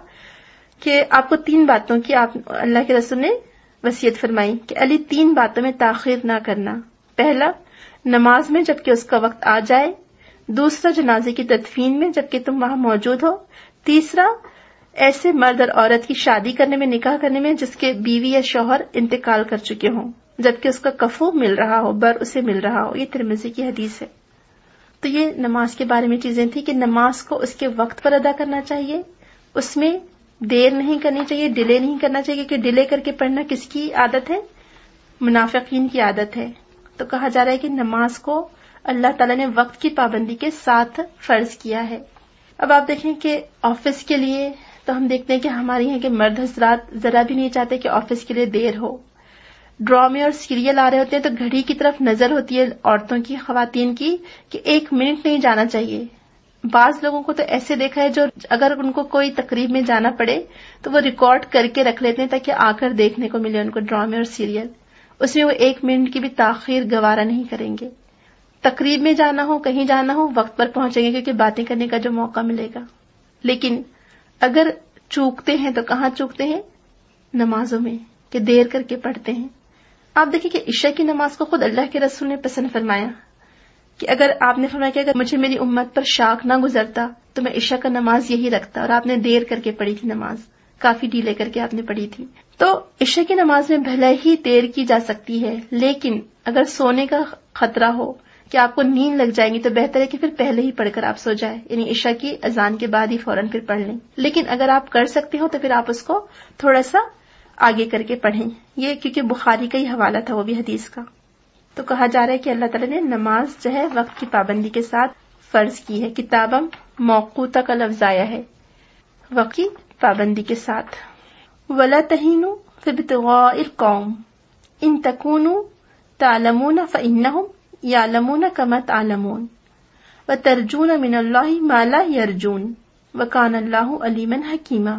کہ آپ کو تین باتوں کی آپ اللہ کے رسول نے وصیت فرمائی کہ علی تین باتوں میں تاخیر نہ کرنا. پہلا، نماز میں جبکہ اس کا وقت آ جائے. دوسرا، جنازے کی تدفین میں جبکہ تم وہاں موجود ہو. تیسرا، ایسے مرد اور عورت کی شادی کرنے میں، نکاح کرنے میں جس کے بیوی یا شوہر انتقال کر چکے ہوں جبکہ اس کا کفو مل رہا ہو، بر اسے مل رہا ہو. یہ ترمذی کی حدیث ہے. تو یہ نماز کے بارے میں چیزیں تھیں کہ نماز کو اس کے وقت پر ادا کرنا چاہیے، اس میں دیر نہیں کرنی چاہیے، ڈیلے نہیں کرنا چاہیے. کہ ڈیلے کر کے پڑھنا کس کی عادت ہے؟ منافقین کی عادت ہے. تو کہا جا رہا ہے کہ نماز کو اللہ تعالیٰ نے وقت کی پابندی کے ساتھ فرض کیا ہے. اب آپ دیکھیں کہ آفس کے لیے تو ہم دیکھتے ہیں کہ ہمارے یہاں کے مرد حضرات ذرا بھی نہیں چاہتے کہ آفس کے لیے دیر ہو. ڈرامے اور سیریل آ رہے ہوتے ہیں تو گھڑی کی طرف نظر ہوتی ہے عورتوں کی، خواتین کی، کہ ایک منٹ نہیں جانا چاہیے. بعض لوگوں کو تو ایسے دیکھا ہے جو اگر ان کو کوئی تقریب میں جانا پڑے تو وہ ریکارڈ کر کے رکھ لیتے ہیں تاکہ آ کر دیکھنے کو ملے ان کو ڈرامے اور سیریل. اس میں وہ ایک منٹ کی بھی تاخیر گوارا نہیں کریں گے. تقریب میں جانا ہو، کہیں جانا ہو، وقت پر پہنچیں گے کیونکہ باتیں کرنے کا جو موقع ملے گا. لیکن اگر چوکتے ہیں تو کہاں چوکتے ہیں؟ نمازوں میں، کہ دیر کر کے پڑھتے ہیں. آپ دیکھیں کہ عشاء کی نماز کو خود اللہ کے رسول نے پسند فرمایا کہ اگر آپ نے فرمایا کہ اگر مجھے میری امت پر شاک نہ گزرتا تو میں عشاء کا نماز یہی رکھتا، اور آپ نے دیر کر کے پڑھی تھی نماز، کافی ڈیلے کر کے آپ نے پڑھی تھی. تو عشاء کی نماز میں بھلے ہی دیر کی جا سکتی ہے لیکن اگر سونے کا خطرہ ہو کہ آپ کو نیند لگ جائے گی تو بہتر ہے کہ پھر پہلے ہی پڑھ کر آپ سو جائیں، یعنی عشاء کی اذان کے بعد ہی فوراً پھر پڑھ لیں. لیکن اگر آپ کر سکتے ہو تو پھر آپ اس کو تھوڑا سا آگے کر کے پڑھیں. یہ کیونکہ بخاری کا ہی حوالہ تھا وہ بھی حدیث کا. تو کہا جا رہا ہے کہ اللہ تعالیٰ نے نماز جو ہے وقت کی پابندی کے ساتھ فرض کی ہے. کتابم موقوتہ کا لفظ آیا ہے وقت کی پابندی کے ساتھ. وَلَا تَهِنُوا فِي ابْتِغَاءِ الْقَوْمِ إِن تَكُونُوا تَعْلَمُونَ فَإِنَّهُمْ يَعْلَمُونَ كَمَا تَعْلَمُونَ وَتَرْجُونَ مِنَ اللَّهِ مَا لَا يَرْجُونَ وَكَانَ اللَّهُ عَلِيمًا حَكِيمًا.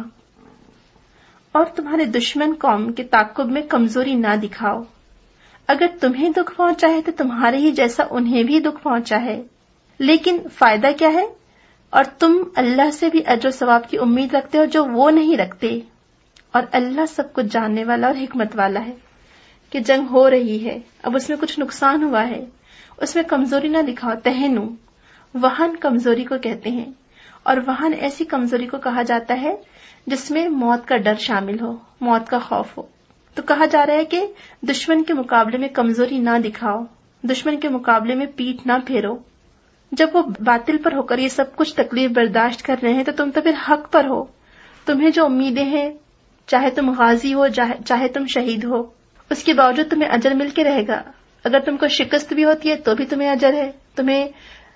اور تمہارے دشمن قوم کے تعاقب میں کمزوری نہ دکھاؤ. اگر تمہیں دکھ پہنچا ہے تو تمہارے ہی جیسا انہیں بھی دکھ پہنچا ہے، لیکن فائدہ کیا ہے؟ اور تم اللہ سے بھی اجر و ثواب کی امید رکھتے ہو جو وہ نہیں رکھتے. اور اللہ سب کچھ جاننے والا اور حکمت والا ہے. کہ جنگ ہو رہی ہے، اب اس میں کچھ نقصان ہوا ہے، اس میں کمزوری نہ دکھاؤ. تہنو، وہن کمزوری کو کہتے ہیں، اور وہن ایسی کمزوری کو کہا جاتا ہے جس میں موت کا ڈر شامل ہو، موت کا خوف ہو. تو کہا جا رہا ہے کہ دشمن کے مقابلے میں کمزوری نہ دکھاؤ، دشمن کے مقابلے میں پیٹھ نہ پھیرو. جب وہ باطل پر ہو کر یہ سب کچھ تکلیف برداشت کر رہے ہیں تو تم تو پھر حق پر ہو. تمہیں جو امیدیں ہیں، چاہے تم غازی ہو چاہے تم شہید ہو، اس کے باوجود تمہیں اجر مل کے رہے گا. अगर तुमको शिकस्त भी होती है तो भी तुम्हें अजर है, तुम्हें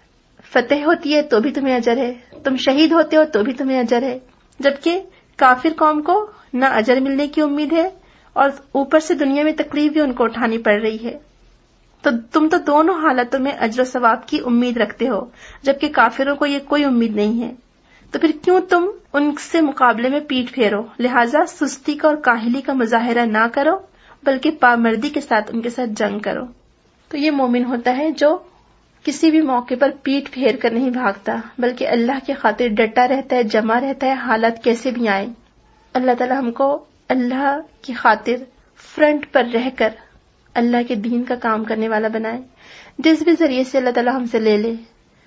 फतेह होती है तो भी तुम्हें अजर है, तुम शहीद होते हो तो भी तुम्हें अजर है। जबकि काफिर कौम को न अजर मिलने की उम्मीद है और ऊपर से दुनिया में तकलीफ भी उनको उठानी पड़ रही है। तो तुम तो दोनों हालतों में अजर सवाब की उम्मीद रखते हो, जबकि काफिरों को ये कोई उम्मीद नहीं है। तो फिर क्यों तुम उनसे मुकाबले में पीठ फेरो? लिहाजा सुस्ती का और काहिली का मुजाहिरा ना करो, बल्कि पामर्दी के साथ उनके साथ जंग करो। तो ये मोमिन होता है जो किसी भी मौके पर पीठ फेर कर नहीं भागता, बल्कि अल्लाह की खातिर डटा रहता है, जमा रहता है, हालात कैसे भी आए। अल्लाह ताला हमको अल्लाह की खातिर फ्रंट पर रहकर अल्लाह के दीन का काम करने वाला बनाए। जिस भी जरिए से अल्लाह ताला हमसे ले ले,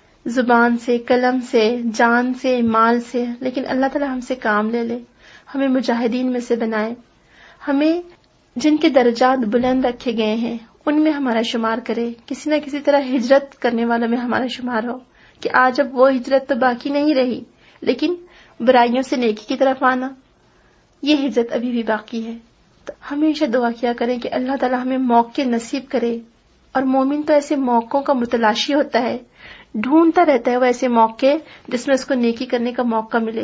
जुबान से, कलम से, जान से, माल से, लेकिन अल्लाह ताला हमसे काम ले ले, हमें मुजाहिदीन में से बनाए, हमें जिनके दर्जात बुलंद रखे गए हैं उनमें हमारा शुमार करे, किसी न किसी तरह हिजरत करने वालों में हमारा शुमार हो कि आज अब वो हिजरत तो बाकी नहीं रही, लेकिन बुराइयों से नेकी की तरफ आना, ये हिजरत अभी भी बाकी है। तो हमेशा दुआ किया करें कि अल्लाह ताला हमें मौके नसीब करे। और मोमिन तो ऐसे मौकों का मुतलाशी होता है, ढूंढता रहता है वो ऐसे मौके जिसमें उसको नेकी करने का मौका मिले,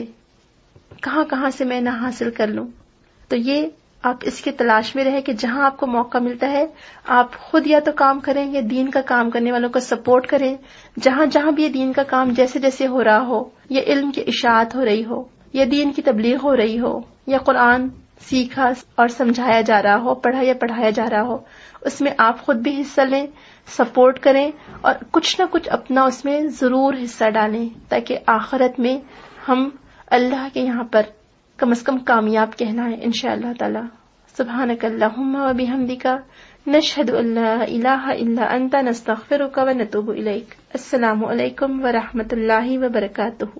कहां कहां से मैं ना हासिल कर लूं। तो ये आप इसके तलाश में रहे कि जहां आपको मौका मिलता है आप खुद या तो काम करें या दीन का काम करने वालों को सपोर्ट करें। जहां जहां भी ये दीन का काम जैसे जैसे हो रहा हो, या इल्म की इशाअत हो रही हो, या दीन की तबलीग हो रही हो, या कुरान सीखा और समझाया जा रहा हो, पढ़ा या पढ़ाया जा रहा हो, उसमें आप खुद भी हिस्सा लें, सपोर्ट करें और कुछ न कुछ अपना उसमें जरूर हिस्सा डालें, ताकि आखिरत में हम अल्लाह के यहाँ पर कम से कम कामयाब कहलाएं इंशाअल्लाह ताला। सुब्हानकल्लाहुम्मा व बिहम्दिका नशहदु अल्ला इलाहा इल्ला अंता नस्तगफिरुका व नतूबु इलैक। अस्सलामु अलैकुम व रहमतुल्लाहि व बरकातुहू।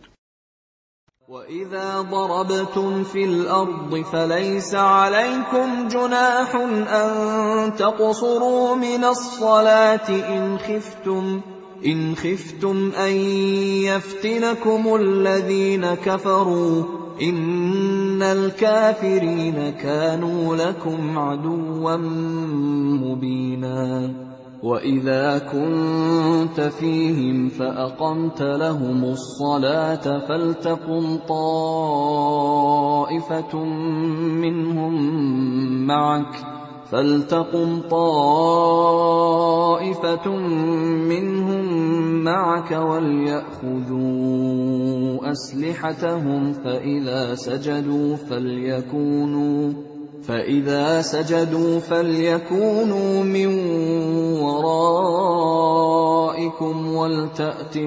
وَإِذَا ضَرَبْتُمْ فِي الْأَرْضِ فَلَيْسَ عَلَيْكُمْ جُنَاحٌ أَن تَقْصُرُوا مِنَ الصَّلَاةِ إِنْ خِفْتُمْ إِنْ خِفْتُمْ أَن يَفْتِنَكُمُ الَّذِينَ كَفَرُوا إِنَّ الْكَافِرِينَ كَانُوا لَكُمْ عَدُوًّا مُبِينًا وَإِذَا كُنْتَ فِيهِمْ فَأَقَمْتَ لَهُمُ الصَّلَاةَ فَلْتَقُمْ طَائِفَةٌ مِّنْهُمْ مَعَكَ فَلْتَقُمْ طَائِفَةٌ مِّنْهُمْ مَعَكَ وَلْيَأْخُذُوا أَسْلِحَتَهُمْ فَإِذَا سَجَدُوا فَلْيَكُونُوا فَإِذَا سَجَدُوا فَلْيَكُونُوا مِنْ وَرَائِكُمْ وَلْتَأْتِ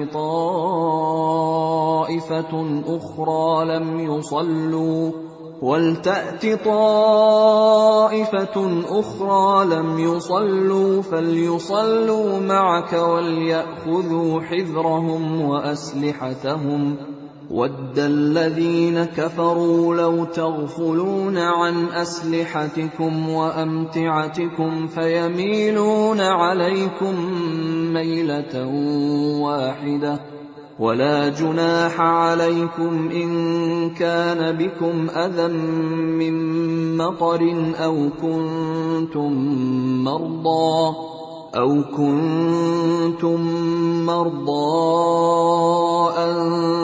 طَائِفَةٌ أُخْرَى لَمْ يُصَلُّوا وَلْتَأْتِ طَائِفَةٌ أُخْرَى لَمْ يُصَلُّوا فَلْيُصَلُّوا مَعَكَ وَلْيَأْخُذُوا حِذْرَهُمْ وَأَسْلِحَتَهُمْ وَدَّ الَّذِينَ كَفَرُوا لَوْ تَغْفُلُونَ عَنْ أَسْلِحَتِكُمْ وَأَمْتِعَتِكُمْ فَيَمِيلُونَ عَلَيْكُمْ مَيْلَةً وَاحِدَةً وَلَا جُنَاحَ عَلَيْكُمْ إِن كَانَ بِكُمْ أَذًى مِّن مَّطَرٍ أَوْ كُنتُم مَّرْضَىٰ أَوْ كُنتُم مَّرْضَىٰ أَن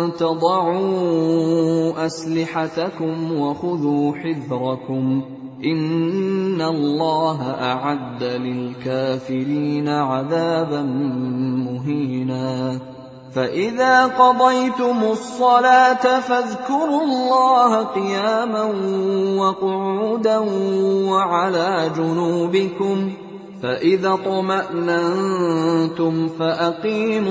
تَضَعُوا أَسْلِحَتَكُمْ وَخُذُوا حِذْرَكُمْ إِنَّ اللَّهَ أَعَدَّ لِلْكَافِرِينَ عَذَابًا مُّهِينًا فَإِذَا قَضَيْتُمُ الصَّلَاةَ فَاذْكُرُوا اللَّهَ قِيَامًا وَقُعُودًا وَعَلَىٰ جُنُوبِكُمْ فَإِذَا اطْمَأْنَنتُمْ فَأَقِيمُوا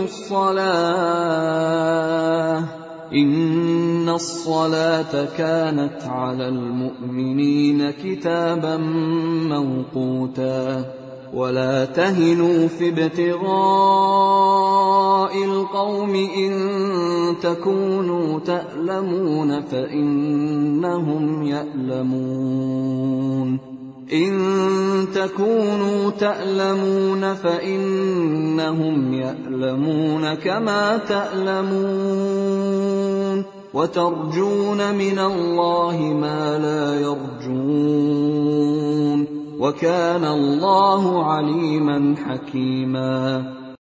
الصَّلَاةَ إِنَّ الصَّلَاةَ كَانَتْ عَلَى الْمُؤْمِنِينَ كِتَابًا مَّوْقُوتًا وَلَا تَهِنُوا فِي ابْتِغَاءِ الْقَوْمِ إِن تَكُونُوا تَأْلَمُونَ فَإِنَّهُمْ يَأْلَمُونَ إِن تَكُونُوا تَأْلَمُونَ فَإِنَّهُمْ يَأْلَمُونَ كَمَا تَأْلَمُونَ وَتَرْجُونَ مِنَ اللَّهِ مَا لَا يَرْجُونَ وكان الله عليما حكيما